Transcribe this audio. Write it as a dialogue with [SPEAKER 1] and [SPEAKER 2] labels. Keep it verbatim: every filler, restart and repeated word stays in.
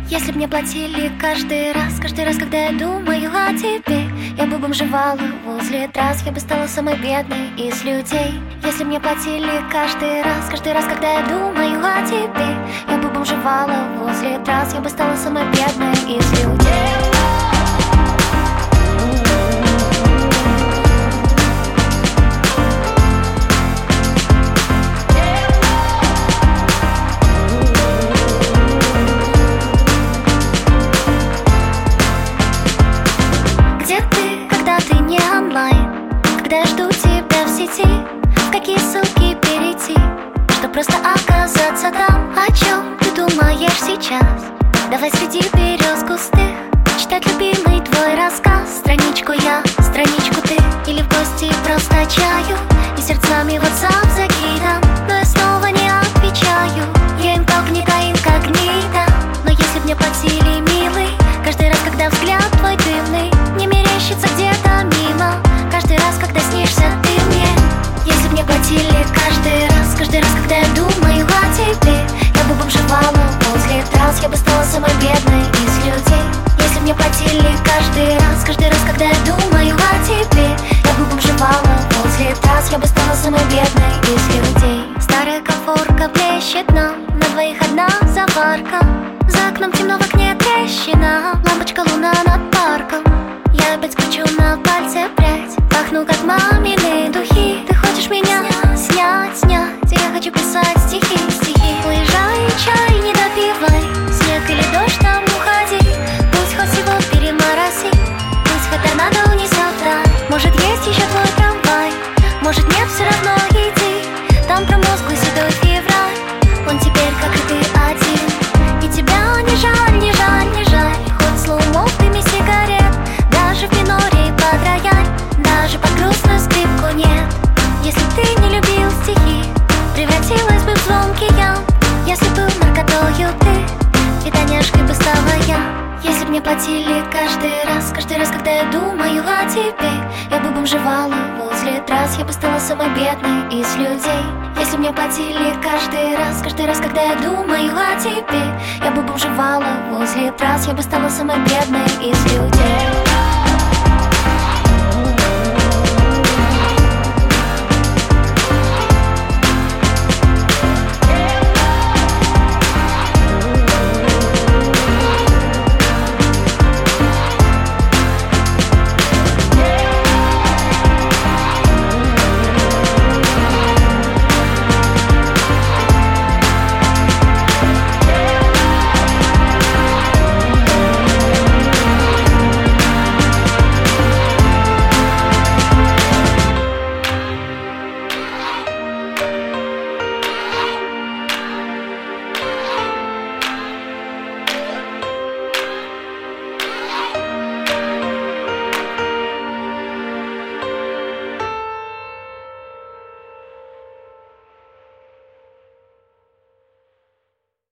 [SPEAKER 1] Если б мне платили каждый раз, каждый раз, когда я думаю о тебе, я бы бомжевала возле трасс, я бы стала самой бедной из людей. Если б мне платили каждый раз, каждый раз, когда я думаю о тебе, я бы бомжевала возле трасс, я бы стала самой бедной из людей. Когда я жду тебя в сети, в какие ссылки перейти, чтоб просто оказаться там? О чем ты думаешь сейчас? Давай среди берез густых читать любимый твой рассказ. Страничку я, страничку ты, или в гости просто чаю, и сердцами WhatsApp закидам, но я снова не отвечаю. Я инкогнито, инкогнито. Но если б мне платили, милый, каждый раз, когда взгляд твой дымный не мерещится где-то мимо, каждый раз, когда снишься ты мне. Если б мне платили каждый раз, каждый раз, когда я думаю о тебе, я бы бомжевала возле трасс, я бы стала самой бедной из людей. Если б мне платили каждый раз, каждый раз, когда я думаю о тебе, я бы бомжевала возле трасс, я бы стала самой бедной из людей. Старая конфорка блещет нам, на двоих одна заварка, за окном темно, в окне трещина, лампочка луна над парком. Я опять кручу на пальце прядь, пахну как мамины духи. Ты хочешь меня снять, снять, я хочу писать стихи, стихи. Уезжай, чай не допивай, снег или дождь, там уходи. Пусть хоть всего перемороси, пусть хоть торнадо унесет рай. Может есть еще твой трамвай, может нет, все равно иди. Там промозглый седой февраль, он теперь как и ты один. И тебя не жаль, не жаль, не жаль, хоть слоумов дыми сигарет, даже в миноре под рояль, даже под грустную скрипку нет. Если ты не любил стихи, превратилась бы в звонкий ям. Если был наркотою ты, фитоняшкой бы стала я. Если б мне платили каждый раз, каждый раз, когда я думаю о тебе, я бы бомжевала возле трасс, я бы стала самой бедной из людей. Если б мне платили каждый раз, каждый раз, когда я думаю о тебе, я бы бомжевала возле трасс, я бы стала самой бедной из людей.